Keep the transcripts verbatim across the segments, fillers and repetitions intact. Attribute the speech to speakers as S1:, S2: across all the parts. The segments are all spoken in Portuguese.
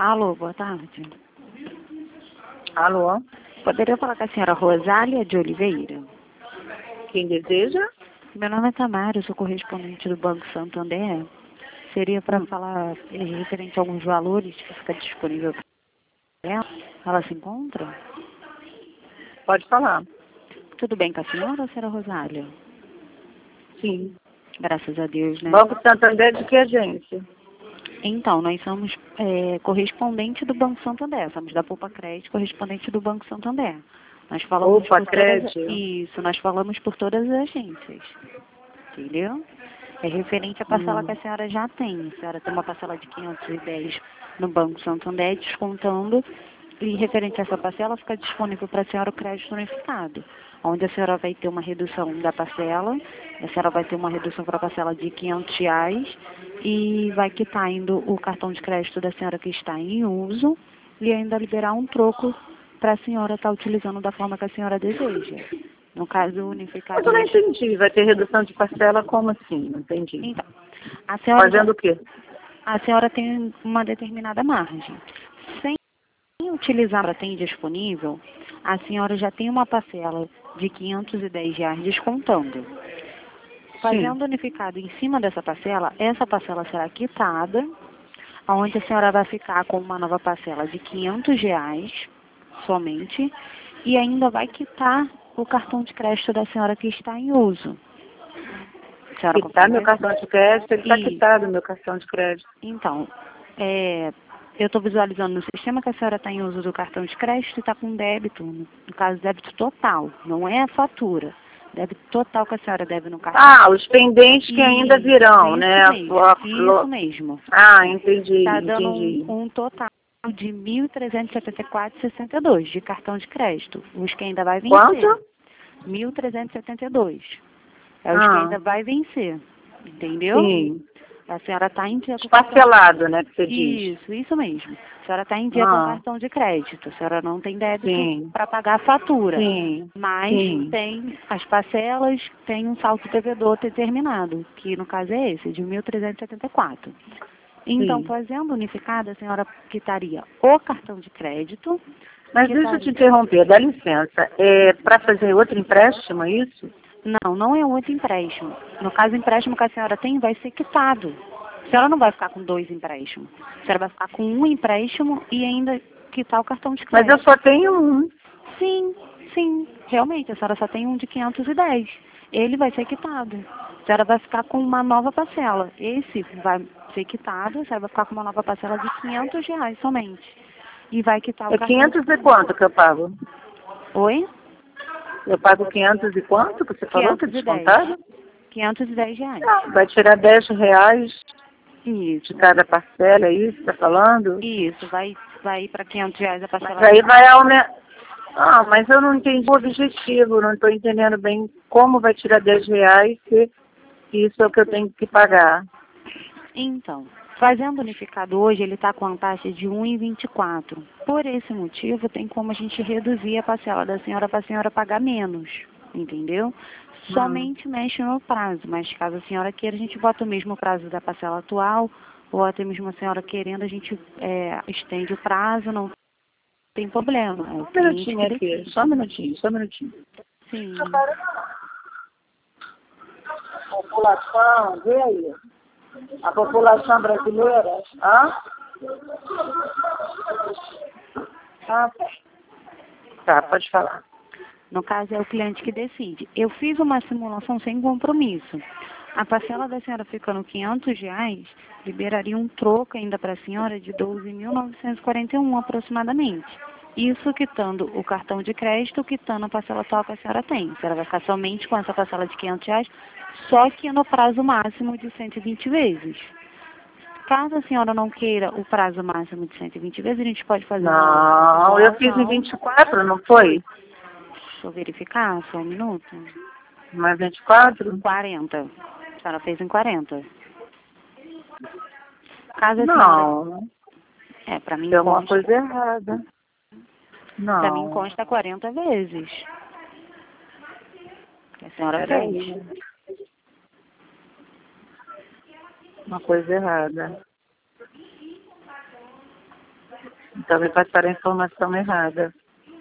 S1: Alô, boa tarde.
S2: Alô?
S1: Poderia falar com a senhora Rosália de Oliveira?
S2: Quem deseja?
S1: Meu nome é Tamara, eu sou correspondente do Banco Santander. Seria para falar eh, referente a alguns valores que fica disponível para ela. Ela se encontra?
S2: Pode falar.
S1: Tudo bem com a senhora, senhora Rosália?
S2: Sim.
S1: Graças a Deus, né?
S2: Banco Santander de que agência?
S1: Então, nós somos é, correspondente do Banco Santander, somos da Poupa Crédito, correspondente do Banco Santander. Nós falamos
S2: Poupa
S1: por
S2: Crédito?
S1: todas, isso, nós falamos por todas as agências, entendeu? É referente à parcela
S2: Hum.
S1: que a senhora já tem. A senhora tem uma parcela de quinhentos e dez no Banco Santander, descontando, e referente a essa parcela fica disponível para a senhora o crédito unificado, onde a senhora vai ter uma redução da parcela, a senhora vai ter uma redução para a parcela de quinhentos reais e vai quitar ainda o cartão de crédito da senhora que está em uso e ainda liberar um troco para a senhora estar utilizando da forma que a senhora deseja. No caso unificado...
S2: Mas eu não entendi. Vai ter redução de parcela? Como assim? Não entendi.
S1: Então, a senhora,
S2: Fazendo o quê?
S1: a senhora tem uma determinada margem. Sem utilizar a tem disponível, a senhora já tem uma parcela de quinhentos e dez reais descontando. Fazendo unificado em cima dessa parcela, essa parcela será quitada, onde a senhora vai ficar com uma nova parcela de quinhentos reais somente, e ainda vai quitar o cartão de crédito da senhora que está em uso.
S2: Quitar meu cartão de crédito? Ele está quitado, meu cartão de crédito.
S1: Então, é, eu estou visualizando no sistema que a senhora está em uso do cartão de crédito e está com débito, no caso débito total, não é a fatura. Débito total que a senhora deve no cartão.
S2: Ah, os pendentes que ainda virão,
S1: isso
S2: né?
S1: Mesmo, isso mesmo.
S2: Ah, entendi,
S1: Está dando
S2: entendi.
S1: um, um total de mil trezentos e setenta e quatro reais e sessenta e dois centavos de cartão de crédito. Os que ainda vai vencer.
S2: Quanto?
S1: mil trezentos e setenta e dois. É os
S2: Ah.
S1: que ainda vai vencer. Entendeu?
S2: Sim.
S1: A senhora está em dia com o
S2: Parcelado, né, que você diz.
S1: Isso, isso mesmo. A senhora está em dia
S2: Ah.
S1: com o cartão de crédito. A senhora não tem débito
S2: Sim.
S1: para pagar a fatura.
S2: Sim.
S1: Mas
S2: Sim.
S1: tem as parcelas, tem um saldo devedor determinado, que no caso é esse, de mil trezentos e setenta e quatro. Então,
S2: Sim.
S1: fazendo unificada, a senhora quitaria o cartão de crédito.
S2: Mas
S1: quitaria...
S2: deixa eu te interromper, dá licença. É para fazer outro empréstimo, é isso?
S1: Não, não é outro empréstimo. No caso, o empréstimo que a senhora tem vai ser quitado. A senhora não vai ficar com dois empréstimos. A senhora vai ficar com um empréstimo e ainda quitar o cartão de crédito.
S2: Mas eu só tenho um.
S1: Sim, sim. Realmente, a senhora só tem um de quinhentos e dez. Ele vai ser quitado. A senhora vai ficar com uma nova parcela. Esse vai ser quitado, a senhora vai ficar com uma nova parcela de quinhentos reais somente. E vai quitar o
S2: É
S1: cartão
S2: quinhentos
S1: de...
S2: e quanto que eu pago?
S1: Oi?
S2: Eu pago quinhentos e quanto que você falou que é descontado?
S1: quinhentos e dez reais.
S2: Não, vai tirar dez reais
S1: Isso.
S2: de cada parcela, é isso que você está falando?
S1: Isso, vai, vai para quinhentos reais a parcela.
S2: Mas aí vai aumentar. Ah, mas eu não entendi o objetivo, não estou entendendo bem como vai tirar dez reais se isso é o que eu tenho que pagar.
S1: Então, fazendo unificado hoje, ele está com uma taxa de um vírgula vinte e quatro. Por esse motivo, tem como a gente reduzir a parcela da senhora para a senhora pagar menos, entendeu? Somente mexe no prazo, mas caso a senhora queira, a gente bota o mesmo prazo da parcela atual, ou até mesmo a senhora querendo, a gente é, estende o prazo, não tem problema. É
S2: Só um minutinho aqui, só um minutinho, só um minutinho.
S1: Sim.
S2: População, vê aí. A população brasileira, hã? Ah, tá, pode falar.
S1: No caso, é o cliente que decide. Eu fiz uma simulação sem compromisso. A parcela da senhora ficando quinhentos reais, liberaria um troco ainda para a senhora de doze mil novecentos e quarenta e um aproximadamente. Isso quitando o cartão de crédito, quitando a parcela atual que a senhora tem. A senhora vai ficar somente com essa parcela de quinhentos reais, só que no prazo máximo de cento e vinte vezes. Caso a senhora não queira o prazo máximo de cento e vinte vezes, a gente pode fazer uma...
S2: Não, eu fiz em vinte e quatro, não foi?
S1: Deixa eu verificar, só um minuto.
S2: Mas vinte e quatro?
S1: quarenta. A senhora fez em quarenta. Caso a
S2: Não.
S1: senhora... É, para mim
S2: Tem alguma
S1: consta...
S2: coisa errada. Não.
S1: Para mim consta quarenta vezes. Que a senhora
S2: Peraí.
S1: fez.
S2: Uma coisa errada. Então me passaram a informação errada.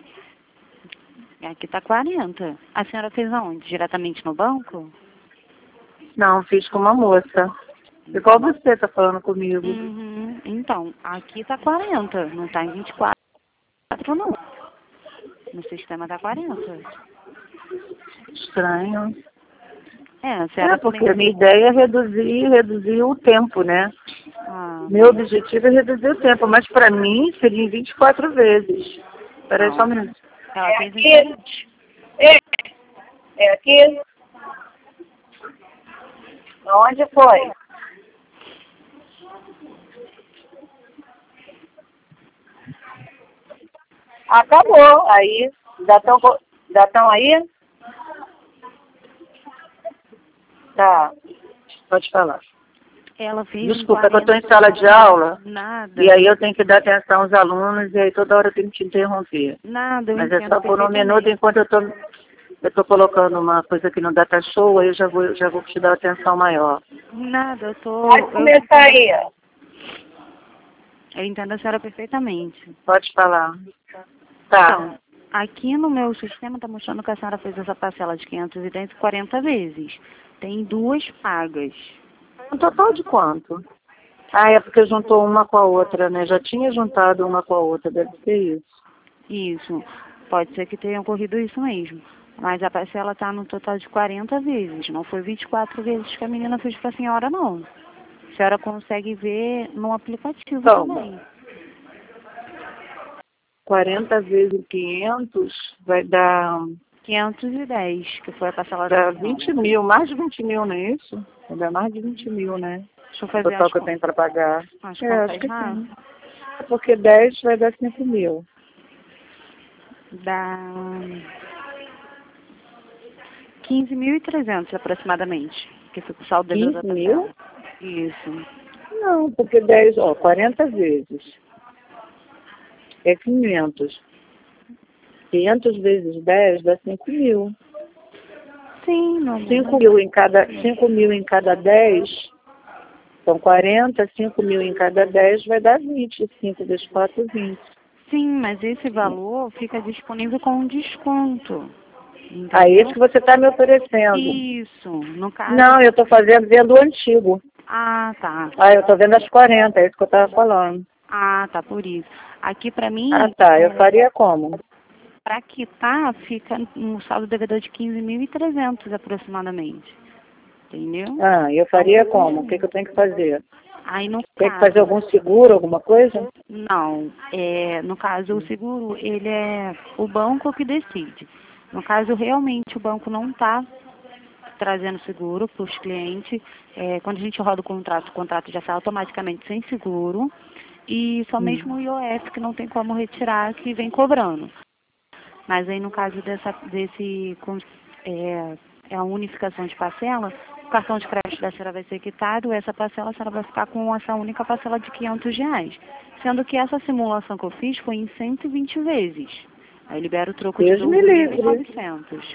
S1: Aqui tá quarenta. A senhora fez aonde? Diretamente no banco?
S2: Não, fiz com uma moça. Igual você tá falando comigo.
S1: Uhum. Então, aqui tá quarenta, não tá em vinte e quatro não. No sistema tá quarenta.
S2: Estranho.
S1: É, a senhora
S2: É, porque
S1: também...
S2: a minha ideia é reduzir, reduzir o tempo, né?
S1: Ah,
S2: Meu objetivo é reduzir o tempo, mas para mim seria em vinte e quatro vezes. Espera aí só um minuto.
S1: ela
S2: É
S1: fez
S2: aqui.
S1: em...
S2: É, é aqui. Onde foi? Acabou. Aí, já estão já estão aí? Tá. Pode falar.
S1: Ela fez
S2: Desculpa, é que eu estou em
S1: quarenta...
S2: sala de aula.
S1: Nada.
S2: E aí eu tenho que dar atenção aos alunos e aí toda hora eu tenho que te interromper.
S1: Nada, eu
S2: Mas é
S1: entendo
S2: só por um
S1: perfeitamente.
S2: minuto enquanto eu estou eu tô colocando uma coisa aqui no data show, aí eu já vou, já vou te dar atenção maior.
S1: Nada, eu tô...
S2: Pode
S1: eu
S2: começar aí.
S1: Eu entendo a senhora perfeitamente.
S2: Pode falar. Tá.
S1: Então, aqui no meu sistema está mostrando que a senhora fez essa parcela de quinhentos e dez quarenta vezes. Tem duas pagas.
S2: Um total de quanto? Ah, é porque juntou uma com a outra, né? Já tinha juntado uma com a outra, deve ser isso.
S1: Isso. Pode ser que tenha ocorrido isso mesmo. Mas a parcela está no total de quarenta vezes. Não foi vinte e quatro vezes que a menina fez para a senhora, não. A senhora consegue ver no aplicativo
S2: Então,
S1: também.
S2: quarenta vezes quinhentos vai dar,
S1: quinhentos e dez, que foi a parcela
S2: dá
S1: da senhora.
S2: vinte mil, mais de vinte mil, não é isso? Vai dar mais de vinte mil, né?
S1: Deixa eu
S2: O
S1: fazer
S2: total
S1: as
S2: que eu
S1: contas.
S2: tenho para pagar.
S1: As
S2: É,
S1: contas
S2: acho que
S1: rápidas.
S2: sim. Porque dez vai dar cinco mil.
S1: Dá quinze mil e trezentos aproximadamente, que fica o saldo devido da
S2: quinze mil?
S1: parcela. Isso.
S2: Não, porque dez, ó, quarenta vezes é quinhentos. quinhentos vezes dez dá cinco mil.
S1: Sim, não.
S2: cinco mil em cada, cinco mil em cada dez, são quarenta, cinco mil em cada dez vai dar vinte. cinco vezes quatro, vinte.
S1: Sim, mas esse valor fica disponível com um desconto. Entendeu?
S2: Ah, esse que você está me oferecendo.
S1: Isso, no caso...
S2: Não, eu estou fazendo vendo o antigo.
S1: Ah, tá.
S2: Ah, eu estou vendo as quarenta, é isso que eu estava falando.
S1: Ah, tá, por isso. Aqui pra mim...
S2: Ah, tá, eu faria como?
S1: Para quitar, fica um saldo devedor de quinze mil e trezentos aproximadamente. Entendeu?
S2: Ah, eu faria como? O que, que eu tenho que fazer?
S1: Aí no
S2: Tem que
S1: caso...
S2: fazer algum seguro, alguma coisa?
S1: Não, é, no caso o seguro, ele é o banco que decide. No caso, realmente o banco não está trazendo seguro para os clientes. É, quando a gente roda o contrato, o contrato já sai automaticamente sem seguro. E só
S2: Hum.
S1: mesmo o I O F que não tem como retirar, que vem cobrando. Mas aí no caso dessa, desse, é, é a unificação de parcela, o cartão de crédito da senhora vai ser quitado, essa parcela a senhora vai ficar com essa única parcela de quinhentos reais. Sendo que essa simulação que eu fiz foi em cento e vinte vezes. Aí libera o troco de
S2: Deus me
S1: doze mil e
S2: livre.
S1: novecentos.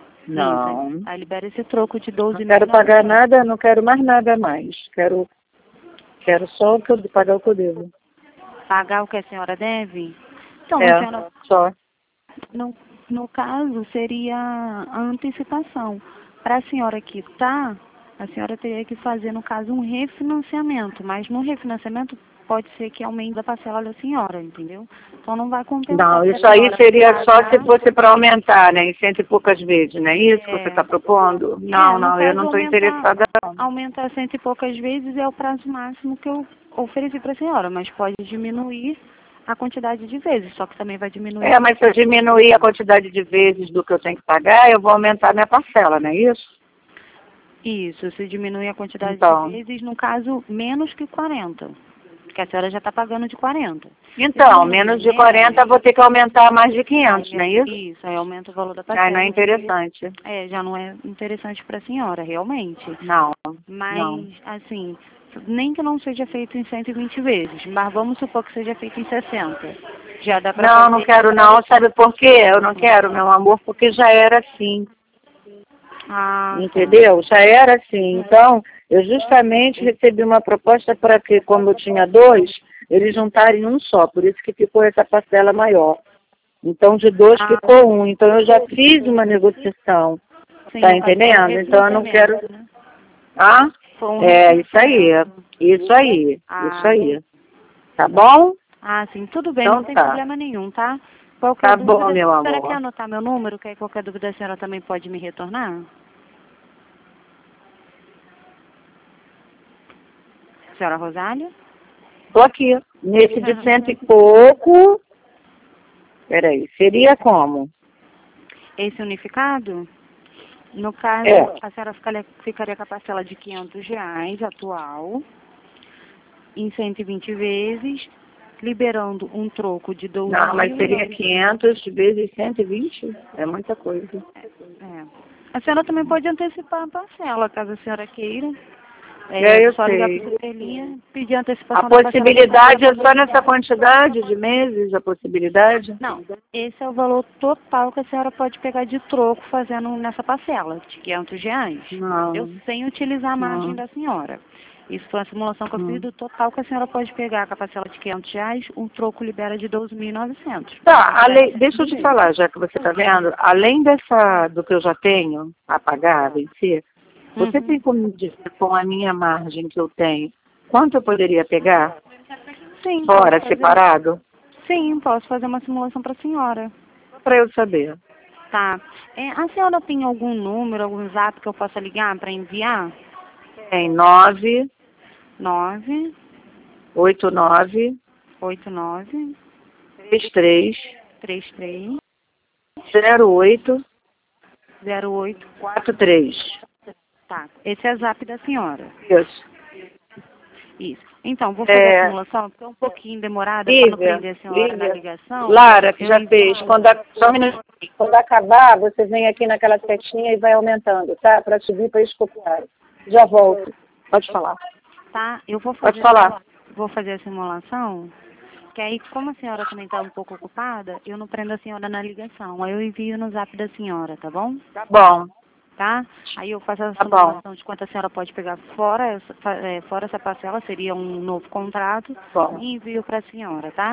S2: Não.
S1: Isso. Aí libera esse troco de doze
S2: Não
S1: mil e
S2: quero pagar
S1: novecentos.
S2: nada, não quero mais nada mais. Quero, quero só o que eu, pagar o que eu devo.
S1: Pagar o que a senhora deve? Então,
S2: É,
S1: a senhora...
S2: só.
S1: No, no caso, seria a antecipação. Para a senhora quitar, a senhora teria que fazer, no caso, um refinanciamento. Mas no refinanciamento pode ser que aumente a parcela da senhora, entendeu? Então não vai compensar.
S2: Não,
S1: pra
S2: isso aí
S1: senhora
S2: seria só
S1: pagar.
S2: se fosse para aumentar, né? Em cento e poucas vezes, não é isso que
S1: É,
S2: você está propondo? Não,
S1: é, no
S2: não, eu
S1: caso,
S2: não estou
S1: aumentar,
S2: interessada não.
S1: aumentar cento e poucas vezes é o prazo máximo que eu ofereci para a senhora, mas pode diminuir a quantidade de vezes, só que também vai diminuir...
S2: É, mas se eu diminuir a quantidade de vezes do que eu tenho que pagar, eu vou aumentar minha parcela, não é isso?
S1: Isso, se diminuir a quantidade
S2: Então.
S1: de vezes, no caso, menos que quarenta. Porque a senhora já está pagando de quarenta.
S2: Então, menos de quarenta, vou ter que aumentar mais de quinhentos,
S1: aí,
S2: não é isso?
S1: Isso, aí aumenta o valor da parcela.
S2: Ah, não é interessante.
S1: É, já não é interessante para a senhora, realmente.
S2: Não,
S1: Mas,
S2: não.
S1: assim, nem que não seja feito em cento e vinte vezes, mas vamos supor que seja feito em sessenta. Já dá para
S2: Não,
S1: fazer...
S2: não quero não. Sabe por quê? Eu não quero, meu amor, porque já era assim.
S1: Ah,
S2: Entendeu? Já era assim. Então, eu justamente recebi uma proposta para que, como eu tinha dois, eles juntarem um só, por isso que ficou essa parcela maior. Então, de dois
S1: Ah.
S2: ficou um. Então, eu já fiz uma negociação.
S1: Sim,
S2: Tá
S1: no caso,
S2: entendendo?
S1: foi
S2: Então, eu não quero...
S1: refinanciamento, né?
S2: Ah?
S1: Foi um
S2: É, isso aí.
S1: refinanciamento.
S2: Isso aí.
S1: Ah.
S2: Isso aí. Tá bom?
S1: Ah, sim, tudo bem,
S2: Então
S1: não tem
S2: tá.
S1: problema nenhum, tá? Qualquer
S2: Tá
S1: dúvida,
S2: bom, meu
S1: a senhora
S2: amor.
S1: quer anotar meu número? Que aí qualquer dúvida a senhora também pode me retornar? Senhora Rosália?
S2: Tô aqui. Nesse de cento e pouco... Peraí, seria como?
S1: Esse unificado? No caso,
S2: É.
S1: a senhora ficaria, ficaria com a parcela de quinhentos reais atual, em cento e vinte vezes, liberando um troco de doze
S2: Não, mas
S1: mil e
S2: seria
S1: novecentos.
S2: quinhentos vezes cento e vinte? É muita coisa.
S1: É. A senhora também pode antecipar a parcela, caso a senhora queira. É,
S2: É, eu
S1: só ligar para
S2: sei.
S1: a Superlinha, pedir
S2: A
S1: antecipação da parcela.
S2: possibilidade é só nessa quantidade de meses, a possibilidade?
S1: Não, esse é o valor total que a senhora pode pegar de troco fazendo nessa parcela, de quinhentos reais.
S2: Não.
S1: Eu sem utilizar a margem
S2: Não.
S1: da senhora. Isso foi uma simulação que eu fiz
S2: Hum.
S1: do total que a senhora pode pegar com a parcela de quinhentos reais, o troco libera de doze mil e novecentos.
S2: Tá, além, deixa eu te falar, já que você está vendo, além dessa, do que eu já tenho a pagar, a vencer, você
S1: Uhum.
S2: tem como me dizer com a minha margem que eu tenho, quanto eu poderia pegar?
S1: Sim,
S2: Fora,
S1: posso fazer-
S2: separado?
S1: Sim, posso fazer uma simulação para a senhora.
S2: Só para eu saber.
S1: Tá. É, a senhora tem algum número, algum zap que eu possa ligar para enviar?
S2: Tem nove
S1: nove
S2: oito nove
S1: oito nove
S2: três três
S1: três três
S2: zero oito
S1: zero oito.
S2: quatro três.
S1: Tá. Esse é o zap da senhora.
S2: Isso.
S1: Isso. Então, vou fazer
S2: É,
S1: a simulação, porque é um pouquinho demorada para não
S2: Lívia,
S1: prender a senhora na
S2: Lívia.
S1: ligação.
S2: Lara, que
S1: Eu
S2: já
S1: envio-
S2: fez. Quando, a, só um minutinho. Quando acabar, você vem aqui naquela setinha e vai aumentando, tá? Para subir para eles copiarem. Já volto. Pode falar.
S1: Tá? Eu vou
S2: Pode
S1: fazer,
S2: falar.
S1: vou fazer a simulação, que aí, como a senhora também está um pouco ocupada, eu não prendo a senhora na ligação. Aí eu envio no zap da senhora, tá bom?
S2: Tá bom.
S1: Tá? Aí eu faço a
S2: Tá bom.
S1: simulação de quanto a senhora pode pegar fora essa, fa- é, fora essa parcela, seria um novo contrato,
S2: Bom.
S1: e envio para a senhora, tá?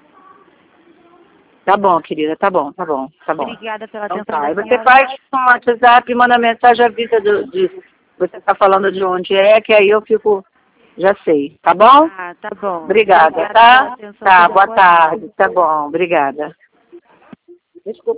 S2: Tá bom, querida. Tá bom, tá bom, tá bom.
S1: Obrigada pela
S2: Então
S1: atenção
S2: tá.
S1: da
S2: Aí você
S1: senhora.
S2: faz um WhatsApp, manda mensagem, avisa do, de... Você tá falando de onde é, que aí eu fico... Já sei. Tá bom?
S1: Ah, tá bom.
S2: Obrigada,
S1: Obrigada
S2: tá?
S1: pela atenção.
S2: Tá,
S1: Tenha uma
S2: boa
S1: boa
S2: tarde. Tá bom, obrigada. Desculpa.